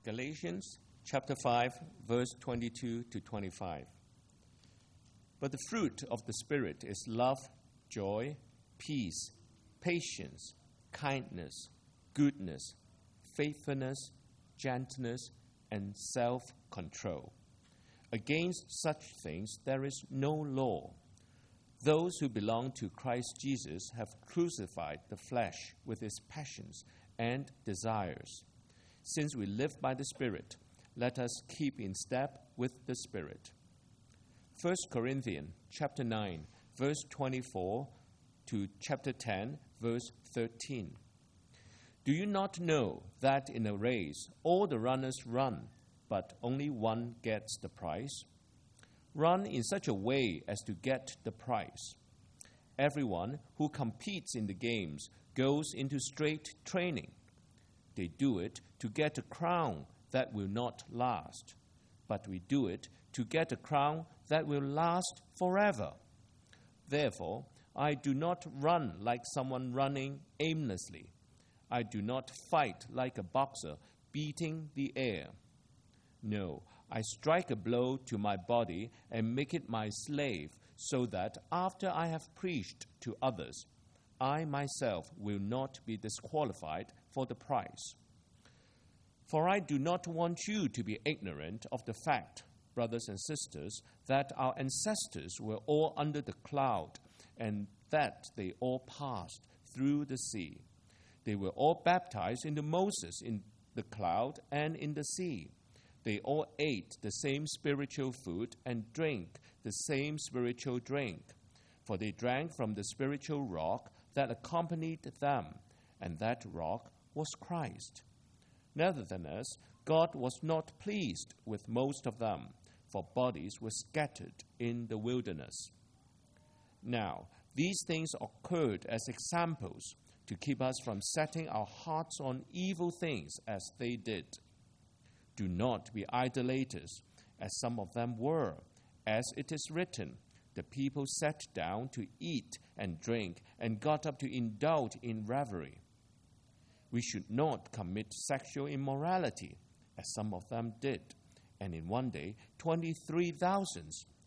Galatians chapter 5, verse 22 to 25. But the fruit of the Spirit is love, joy, peace, patience, kindness, goodness, faithfulness, gentleness, and self-control. Against such things there is no law. Those who belong to Christ Jesus have crucified the flesh with its passions and desires. Since we live by the Spirit, let us keep in step with the Spirit. 1 Corinthians chapter 9, verse 24 to chapter 10, verse 13. Do you not know that in a race all the runners run, but only one gets the prize? Run in such a way as to get the prize. Everyone who competes in the games goes into straight training. They do it to get a crown that will not last, but we do it to get a crown that will last forever. Therefore, I do not run like someone running aimlessly. I do not fight like a boxer beating the air. No, I strike a blow to my body and make it my slave, so that after I have preached to others, I myself will not be disqualified for the prize. For I do not want you to be ignorant of the fact, brothers and sisters, that our ancestors were all under the cloud, and that they all passed through the sea. They were all baptized into Moses in the cloud and in the sea. They all ate the same spiritual food and drank the same spiritual drink, for they drank from the spiritual rock that accompanied them, and that rock was Christ. Nevertheless, God was not pleased with most of them, for bodies were scattered in the wilderness. Now, these things occurred as examples to keep us from setting our hearts on evil things as they did. Do not be idolaters, as some of them were. As it is written, the people sat down to eat and drink and got up to indulge in revelry. We should not commit sexual immorality, as some of them did, and in one day 23,000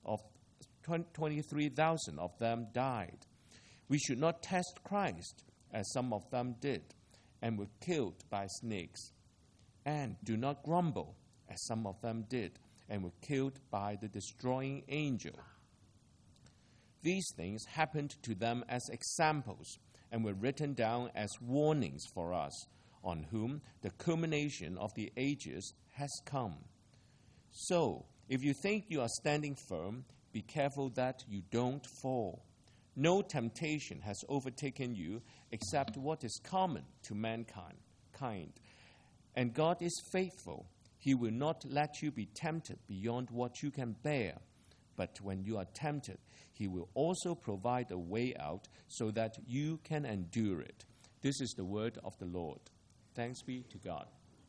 of them died. We should not test Christ, as some of them did, and were killed by snakes. And do not grumble, as some of them did, and were killed by the destroying angel. These things happened to them as examples, and were written down as warnings for us, on whom the culmination of the ages has come. So, if you think you are standing firm, be careful that you don't fall. No temptation has overtaken you except what is common to mankind. And God is faithful. He will not let you be tempted beyond what you can bear. But when you are tempted, He will also provide a way out so that you can endure it. This is the word of the Lord. Thanks be to God.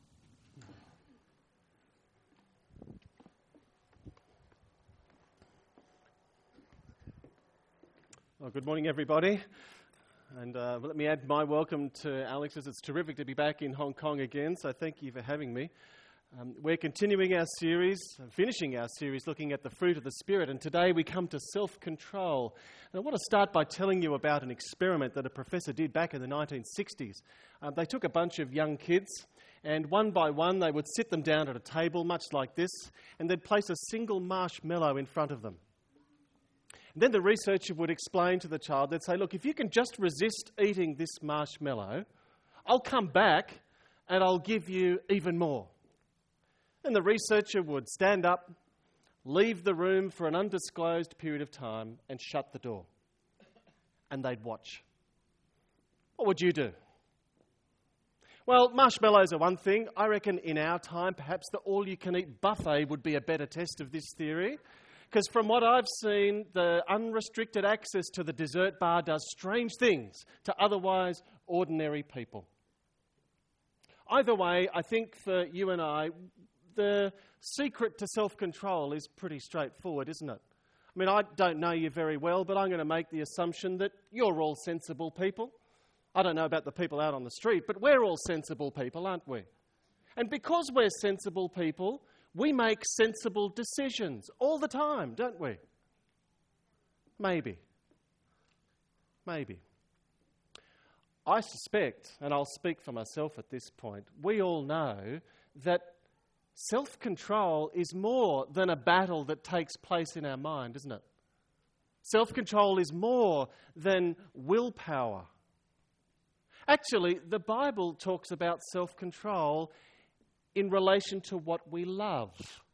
Well, good morning, everybody. And let me add my welcome to Alex's. It's terrific to be back in Hong Kong again, so thank you for having me. We're continuing our series, finishing our series, looking at the fruit of the Spirit, and today we come to self-control. And I want to start by telling you about an experiment that a professor did back in the 1960s. They took a bunch of young kids, and one by one they would sit them down at a table, much like this, and they'd place a single marshmallow in front of them. And then the researcher would explain to the child, they'd say, look, if you can just resist eating this marshmallow, I'll come back and I'll give you even more. And the researcher would stand up, leave the room for an undisclosed period of time and shut the door. And they'd watch. What would you do? Well, marshmallows are one thing. I reckon in our time, perhaps the all-you-can-eat buffet would be a better test of this theory. Because from what I've seen, the unrestricted access to the dessert bar does strange things to otherwise ordinary people. Either way, I think for you and I, the secret to self-control is pretty straightforward, isn't it? I mean, I don't know you very well, but I'm going to make the assumption that you're all sensible people. I don't know about the people out on the street, but we're all sensible people, aren't we? And because we're sensible people, we make sensible decisions all the time, don't we? Maybe. I suspect, and I'll speak for myself at this point, we all know that self-control is more than a battle that takes place in our mind, isn't it? Self-control is more than willpower. Actually, the Bible talks about self-control in relation to what we love.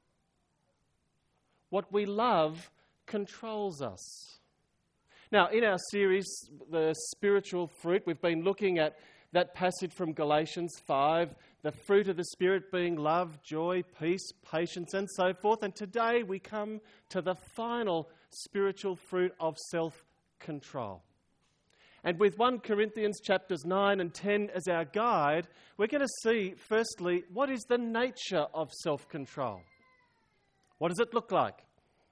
What we love controls us. Now, in our series, The Spiritual Fruit, we've been looking at that passage from Galatians 5, the fruit of the Spirit being love, joy, peace, patience, and so forth. And today we come to the final spiritual fruit of self-control. And with 1 Corinthians chapters 9 and 10 as our guide, we're going to see, firstly, what is the nature of self-control? What does it look like?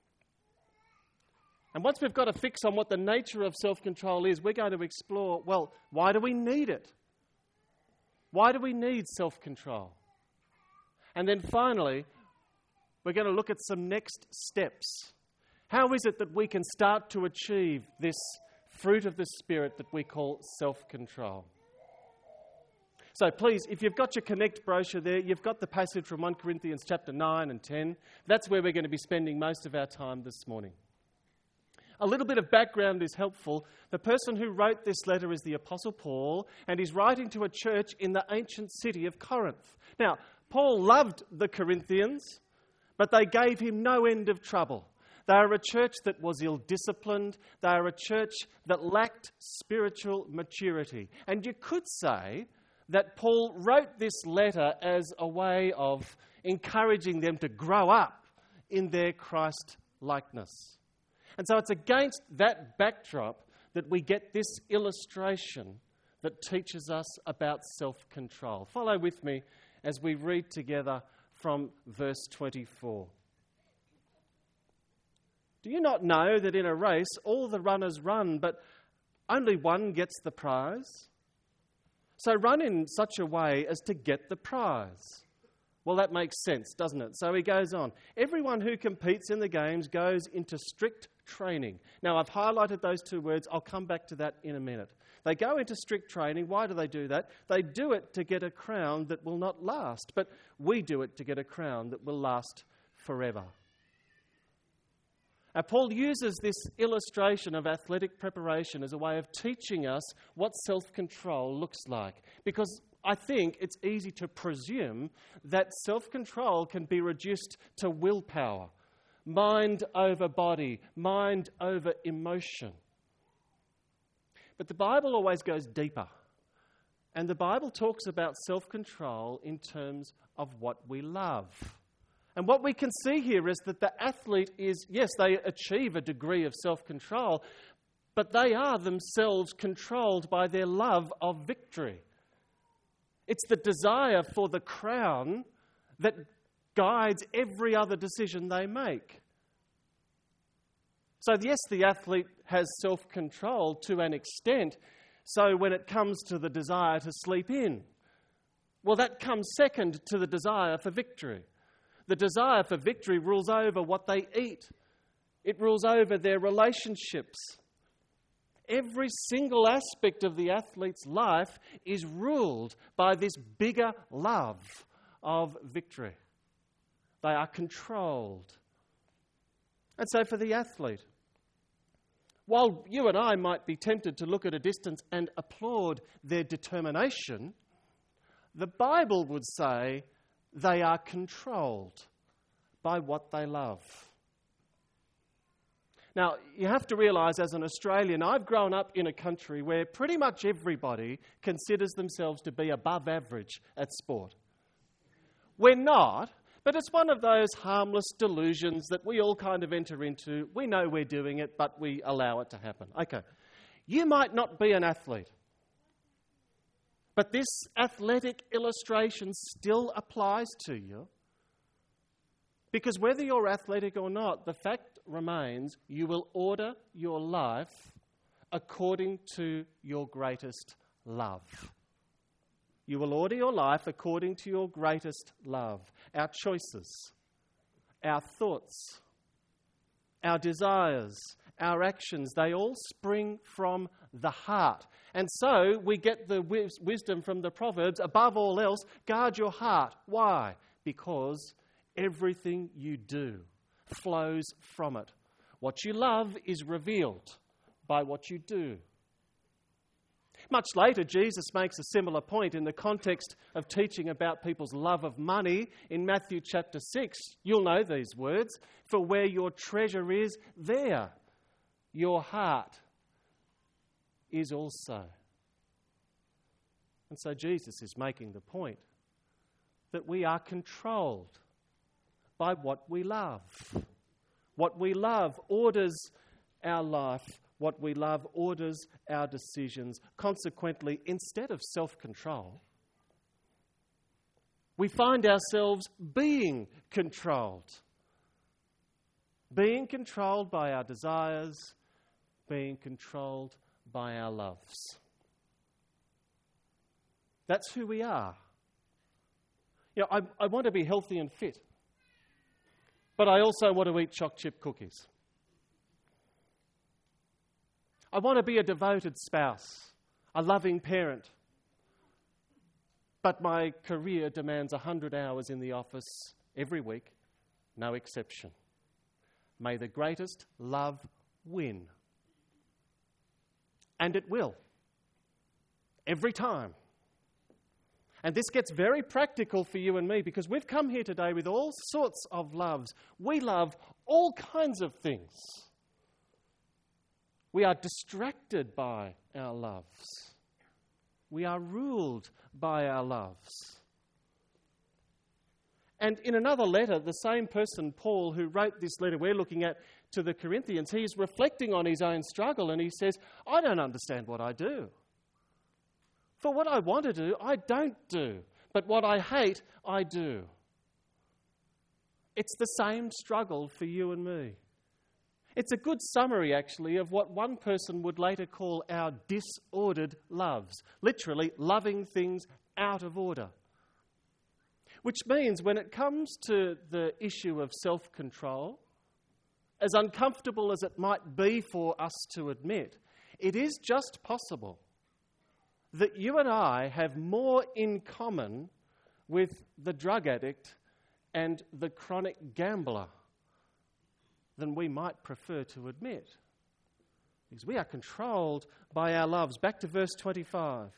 And once we've got a fix on what the nature of self-control is, we're going to explore, well, why do we need it? Why do we need self-control? And then finally, we're going to look at some next steps. How is it that we can start to achieve this fruit of the Spirit that we call self-control? So please, if you've got your Connect brochure there, you've got the passage from 1 Corinthians chapter 9 and 10. That's where we're going to be spending most of our time this morning. A little bit of background is helpful. The person who wrote this letter is the Apostle Paul, and he's writing to a church in the ancient city of Corinth. Now, Paul loved the Corinthians, but they gave him no end of trouble. They are a church that was ill-disciplined. They are a church that lacked spiritual maturity. And you could say that Paul wrote this letter as a way of encouraging them to grow up in their Christ-likeness. And so it's against that backdrop that we get this illustration that teaches us about self-control. Follow with me as we read together from verse 24. Do you not know that in a race all the runners run, but only one gets the prize? So run in such a way as to get the prize. Well, that makes sense, doesn't it? So he goes on. Everyone who competes in the games goes into strict training. Now, I've highlighted those two words. I'll come back to that in a minute. They go into strict training. Why do they do that? They do it to get a crown that will not last, but we do it to get a crown that will last forever. Now, Paul uses this illustration of athletic preparation as a way of teaching us what self-control looks like, because I think it's easy to presume that self-control can be reduced to willpower, mind over body, mind over emotion. But the Bible always goes deeper. And the Bible talks about self-control in terms of what we love. And what we can see here is that the athlete is, yes, they achieve a degree of self-control, but they are themselves controlled by their love of victory. It's the desire for the crown that guides every other decision they make. So yes, the athlete has self-control to an extent. So when it comes to the desire to sleep in, well, that comes second to the desire for victory. The desire for victory rules over what they eat. It rules over their relationships. Every single aspect of the athlete's life is ruled by this bigger love of victory. They are controlled. And so for the athlete, while you and I might be tempted to look at a distance and applaud their determination, the Bible would say they are controlled by what they love. Now, you have to realise, as an Australian, I've grown up in a country where pretty much everybody considers themselves to be above average at sport. We're not, but it's one of those harmless delusions that we all kind of enter into. We know we're doing it, but we allow it to happen. Okay, you might not be an athlete, but this athletic illustration still applies to you. Because whether you're athletic or not, the fact remains you will order your life according to your greatest love. You will order your life according to your greatest love. Our choices, our thoughts, our desires, our actions, they all spring from the heart. And so we get the wisdom from the Proverbs, above all else, guard your heart. Why? Because everything you do flows from it. What you love is revealed by what you do. Much later, Jesus makes a similar point in the context of teaching about people's love of money in Matthew chapter 6. You'll know these words. For where your treasure is, there your heart is also. And so Jesus is making the point that we are controlled by what we love. What we love orders our life. What we love orders our decisions. Consequently, instead of self-control, we find ourselves being controlled. Being controlled by our desires, being controlled by our loves. That's who we are. You know, I want to be healthy and fit, but I also want to eat choc chip cookies. I want to be a devoted spouse, a loving parent, but my career demands 100 hours in the office every week, no exception. May the greatest love win. And it will. Every time. And this gets very practical for you and me because we've come here today with all sorts of loves. We love all kinds of things. We are distracted by our loves. We are ruled by our loves. And in another letter, the same person, Paul, who wrote this letter we're looking at to the Corinthians, he's reflecting on his own struggle and he says, I don't understand what I do. For what I want to do, I don't do. But what I hate, I do. It's the same struggle for you and me. It's a good summary, actually, of what one person would later call our disordered loves. Literally, loving things out of order. Which means when it comes to the issue of self-control, as uncomfortable as it might be for us to admit, it is just possible that you and I have more in common with the drug addict and the chronic gambler than we might prefer to admit. Because we are controlled by our loves. Back to verse 25.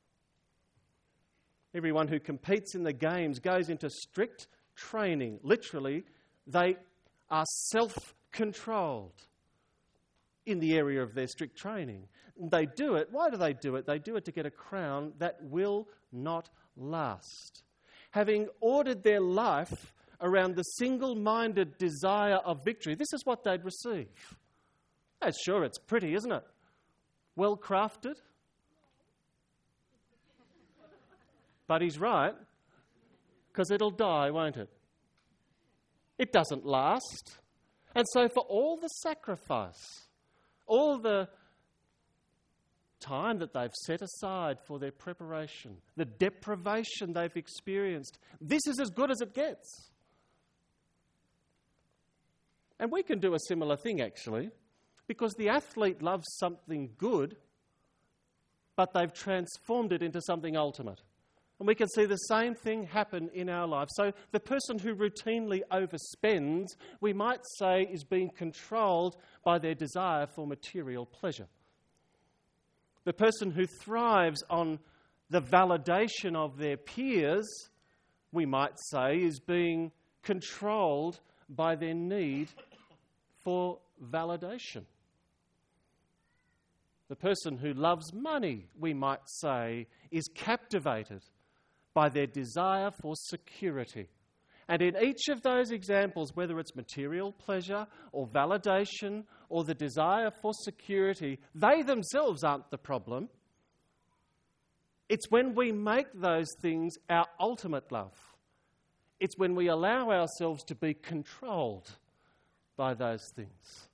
Everyone who competes in the games goes into strict training. Literally, they are self-controlled in the area of their strict training. They do it. Why do they do it? They do it to get a crown that will not last. Having ordered their life around the single-minded desire of victory, this is what they'd receive. Oh, sure, it's pretty, isn't it? Well crafted. But he's right, because it'll die, won't it? It doesn't last. And so for all the sacrifice, all the time that they've set aside for their preparation, the deprivation they've experienced, this is as good as it gets. And we can do a similar thing, actually, because the athlete loves something good, but they've transformed it into something ultimate. And we can see the same thing happen in our lives. So the person who routinely overspends, we might say, is being controlled by their desire for material pleasure. The person who thrives on the validation of their peers, we might say, is being controlled by their need for validation. The person who loves money, we might say, is captivated by their desire for security. And in each of those examples, whether it's material pleasure or validation or the desire for security, they themselves aren't the problem. It's when we make those things our ultimate love. It's when we allow ourselves to be controlled by those things.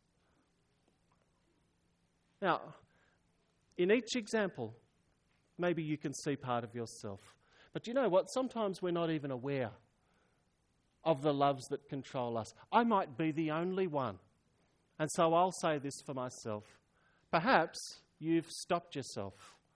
Now, in each example, maybe you can see part of yourself. But you know what? Sometimes we're not even aware of the loves that control us. I might be the only one. And so I'll say this for myself. Perhaps you've stopped yourself.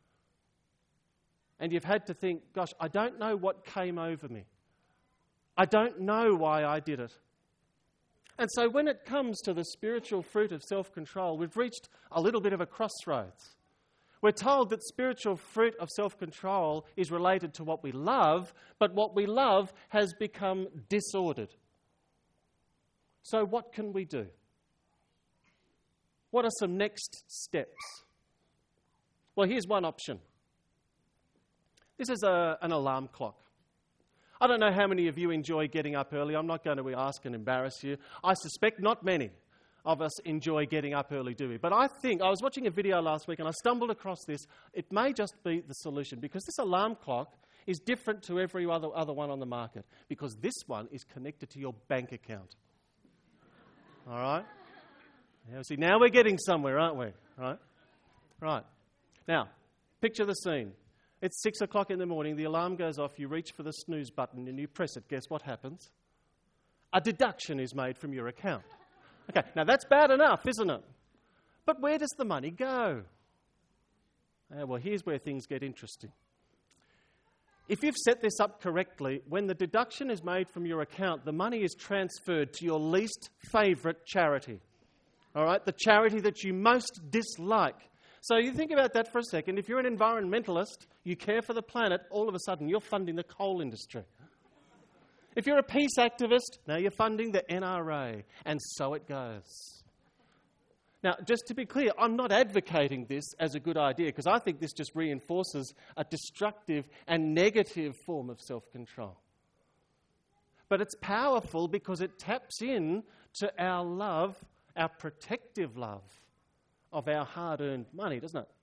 And you've had to think, gosh, I don't know what came over me. I don't know why I did it. And so when it comes to the spiritual fruit of self-control, we've reached a little bit of a crossroads. We're told that spiritual fruit of self-control is related to what we love, but what we love has become disordered. So what can we do? What are some next steps? Well, here's one option. This is an alarm clock. I don't know how many of you enjoy getting up early. I'm not going to ask and embarrass you. I suspect not many of us enjoy getting up early, do we? But I was watching a video last week and I stumbled across this. It may just be the solution, because this alarm clock is different to every other one on the market, because this one is connected to your bank account. All right? See, now we're getting somewhere, aren't we? Right. Now, picture the scene. It's 6 o'clock in the morning, the alarm goes off, you reach for the snooze button and you press it. Guess what happens? A deduction is made from your account. Okay, now that's bad enough, isn't it? But where does the money go? Well, here's where things get interesting. If you've set this up correctly, when the deduction is made from your account, the money is transferred to your least favourite charity. All right, the charity that you most dislike. So you think about that for a second. If you're an environmentalist, you care for the planet, all of a sudden you're funding the coal industry. If you're a peace activist, now you're funding the NRA, and so it goes. Now, just to be clear, I'm not advocating this as a good idea, because I think this just reinforces a destructive and negative form of self-control. But it's powerful because it taps in to our love, our protective love of our hard-earned money, doesn't it?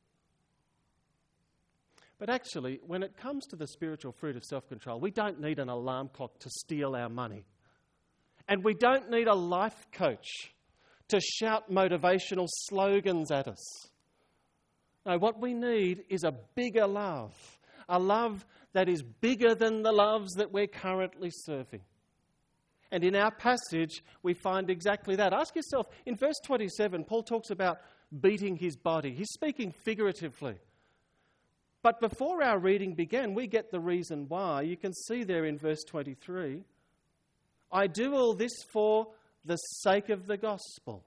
But actually, when it comes to the spiritual fruit of self-control, we don't need an alarm clock to steal our money. And we don't need a life coach to shout motivational slogans at us. No, what we need is a bigger love, a love that is bigger than the loves that we're currently serving. And in our passage, we find exactly that. Ask yourself, in verse 27, Paul talks about beating his body. He's speaking figuratively. But before our reading began, we get the reason why. You can see there in verse 23, I do all this for the sake of the gospel.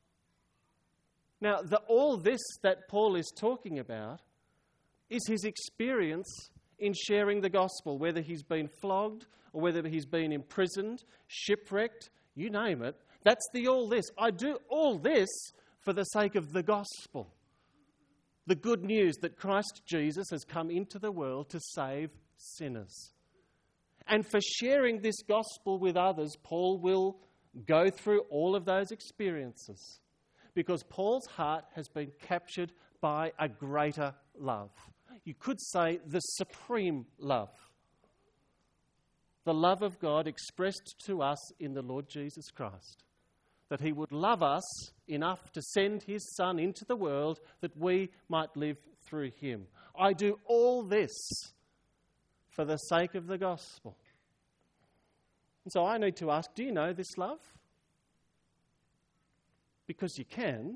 Now, all this that Paul is talking about is his experience in sharing the gospel, whether he's been flogged or whether he's been imprisoned, shipwrecked, you name it. That's the all this. I do all this for the sake of the gospel. The good news that Christ Jesus has come into the world to save sinners. And for sharing this gospel with others, Paul will go through all of those experiences, because Paul's heart has been captured by a greater love. You could say the supreme love. The love of God expressed to us in the Lord Jesus Christ. That he would love us enough to send his Son into the world that we might live through him. I do all this for the sake of the gospel. And so I need to ask, do you know this love? Because you can.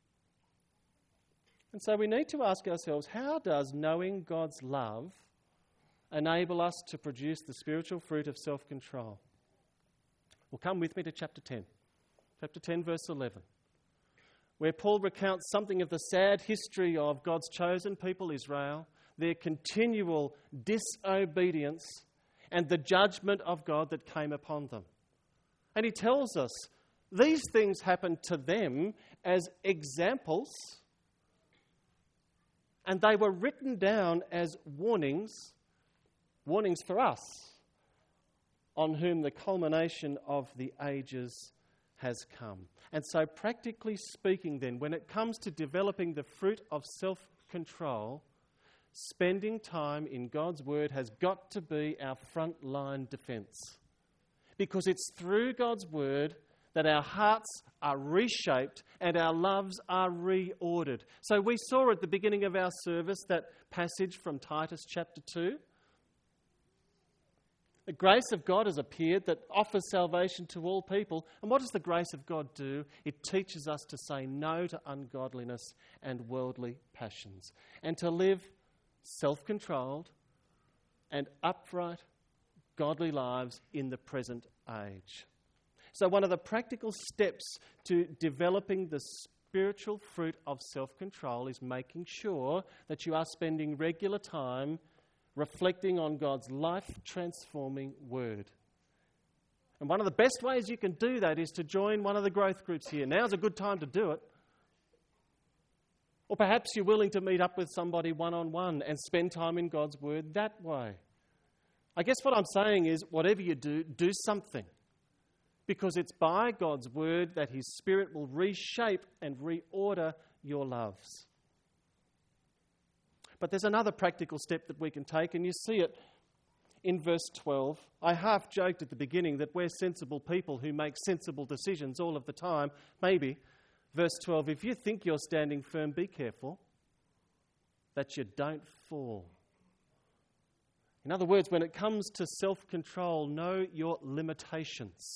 And so we need to ask ourselves, how does knowing God's love enable us to produce the spiritual fruit of self-control? Well, come with me to chapter 10. Chapter 10, verse 11, where Paul recounts something of the sad history of God's chosen people, Israel, their continual disobedience, and the judgment of God that came upon them. And he tells us these things happened to them as examples, and they were written down as warnings for us, on whom the culmination of the ages has come. And so practically speaking then, when it comes to developing the fruit of self-control, spending time in God's Word has got to be our frontline defence. Because it's through God's Word that our hearts are reshaped and our loves are reordered. So we saw at the beginning of our service that passage from Titus chapter 2, The grace of God has appeared that offers salvation to all people. And what does the grace of God do? It teaches us to say no to ungodliness and worldly passions and to live self-controlled and upright, godly lives in the present age. So one of the practical steps to developing the spiritual fruit of self-control is making sure that you are spending regular time reflecting on God's life-transforming word. And one of the best ways you can do that is to join one of the growth groups here. Now's a good time to do it. Or perhaps you're willing to meet up with somebody one-on-one and spend time in God's word that way. I guess what I'm saying is, whatever you do, do something. Because it's by God's word that His Spirit will reshape and reorder your loves. But there's another practical step that we can take, and you see it in verse 12. I half joked at the beginning that we're sensible people who make sensible decisions all of the time. Maybe. Verse 12, if you think you're standing firm, be careful that you don't fall. In other words, when it comes to self-control, know your limitations.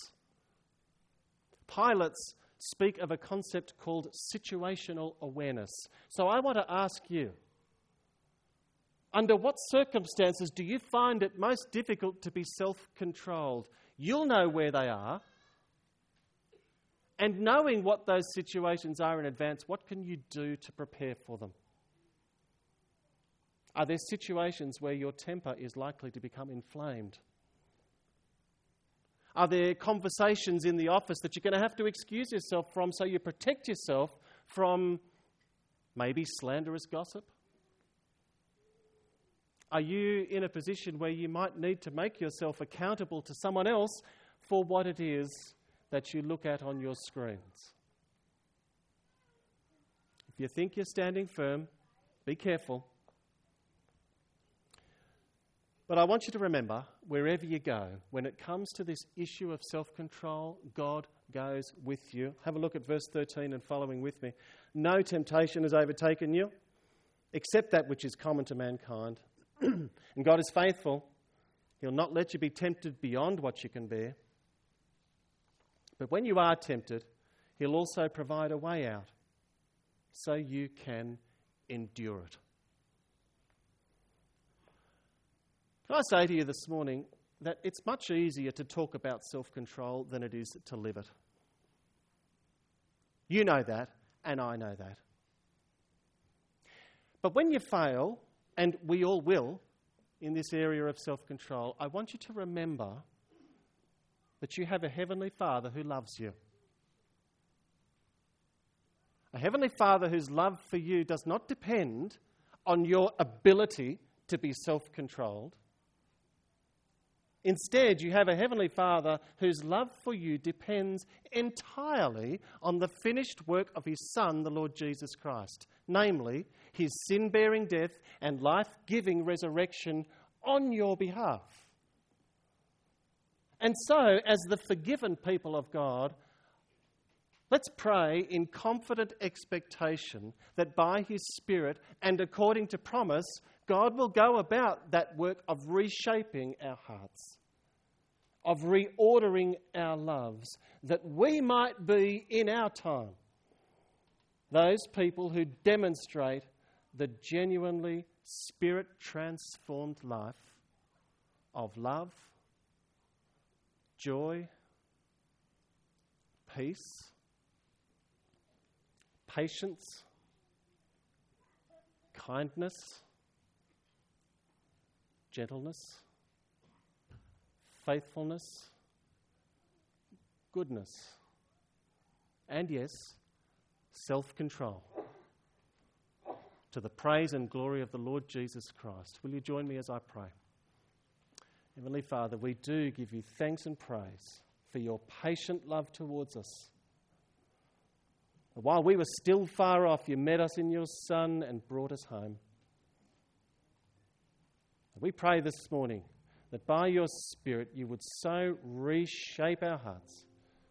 Pilots speak of a concept called situational awareness. So I want to ask you, under what circumstances do you find it most difficult to be self-controlled? You'll know where they are. And knowing what those situations are in advance, what can you do to prepare for them? Are there situations where your temper is likely to become inflamed? Are there conversations in the office that you're going to have to excuse yourself from so you protect yourself from maybe slanderous gossip? Are you in a position where you might need to make yourself accountable to someone else for what it is that you look at on your screens? If you think you're standing firm, be careful. But I want you to remember, wherever you go, when it comes to this issue of self-control, God goes with you. Have a look at verse 13 and following with me. No temptation has overtaken you, except that which is common to mankind. And God is faithful. He'll not let you be tempted beyond what you can bear. But when you are tempted, He'll also provide a way out so you can endure it. Can I say to you this morning that it's much easier to talk about self-control than it is to live it? You know that, and I know that. But when you fail, and we all will, in this area of self-control, I want you to remember that you have a Heavenly Father who loves you. A Heavenly Father whose love for you does not depend on your ability to be self-controlled. Instead, you have a Heavenly Father whose love for you depends entirely on the finished work of His Son, the Lord Jesus Christ, namely, His sin-bearing death and life-giving resurrection on your behalf. And so, as the forgiven people of God, let's pray in confident expectation that by His Spirit and according to promise, God will go about that work of reshaping our hearts, of reordering our loves, that we might be, in our time, those people who demonstrate the genuinely Spirit-transformed life of love, joy, peace, patience, kindness, gentleness, faithfulness, goodness, and yes, self-control, to the praise and glory of the Lord Jesus Christ. Will you join me as I pray? Heavenly Father, we do give you thanks and praise for your patient love towards us. While we were still far off, you met us in your Son and brought us home. We pray this morning that by your Spirit you would so reshape our hearts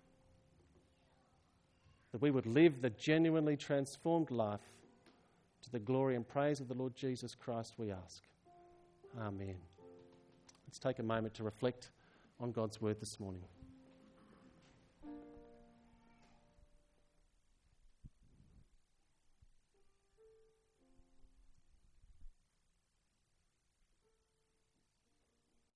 that we would live the genuinely transformed life to the glory and praise of the Lord Jesus Christ, we ask. Amen. Let's take a moment to reflect on God's word this morning.